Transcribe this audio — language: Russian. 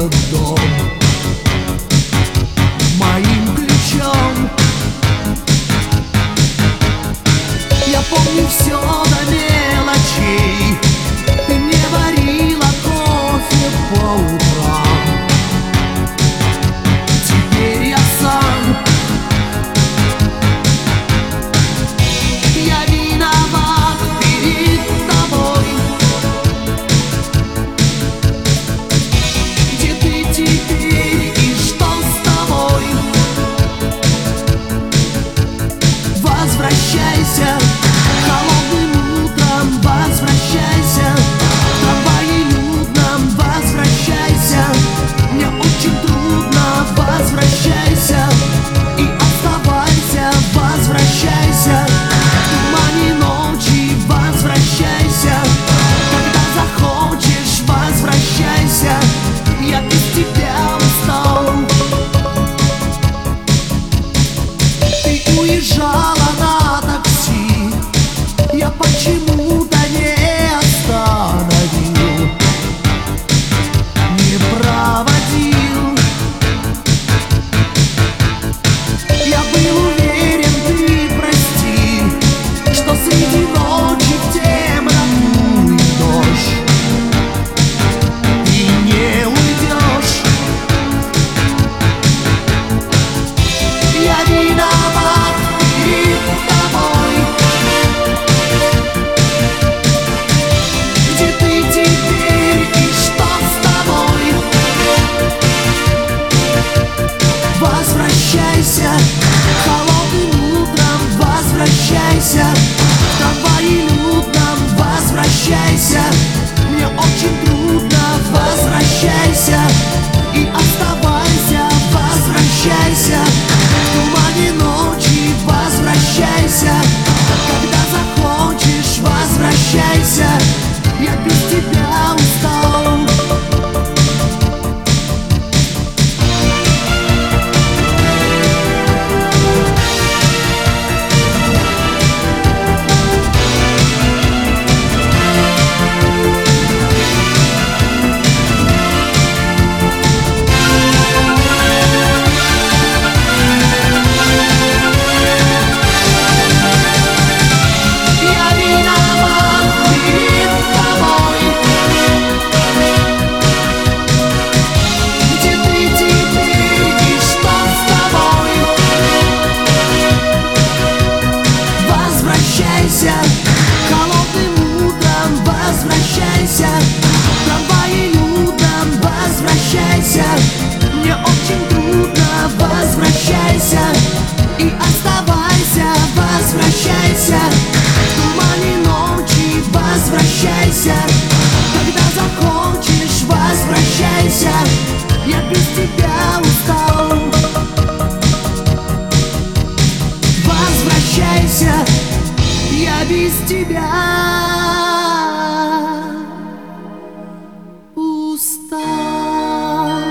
этот дом моим ключом. Я помню все до мелочей. Ты мне варила кофе по утрам. Теперь я сам. Я виноват перед тобой. Где ты теперь и что с тобой? Возвращайся холодным утром, возвращайся в трамвае людном, возвращайся. Мне очень трудно, возвращайся и оставайся, возвращайся в тумане ночи, возвращайся. Когда захочешь, возвращайся, я без тебя устал. Ты уезжала на такси, я почему-то не остановил, не проводил. Я был уверен, ты прости, что среди ночи в темноту и дождь ты не уйдешь. Я виноват перед тобой. Где ты теперь и что с тобой? Возвращайся холодным утром, возвращайся в трамвае людном, возвращайся. Мне очень трудно, возвращайся и оставайся, возвращайся в тумане ночи, возвращайся. Когда захочешь, возвращайся, я без тебя устал. Я виноват перед тобой. Где ты теперь и что с тобой? Возвращайся холодным утром, возвращайся в трамвае людном, возвращайся. Мне очень трудно, возвращайся и оставайся, возвращайся в тумане ночи, возвращайся. Когда захочешь, возвращайся, я без тебя устал. Возвращайся, я без тебя устал.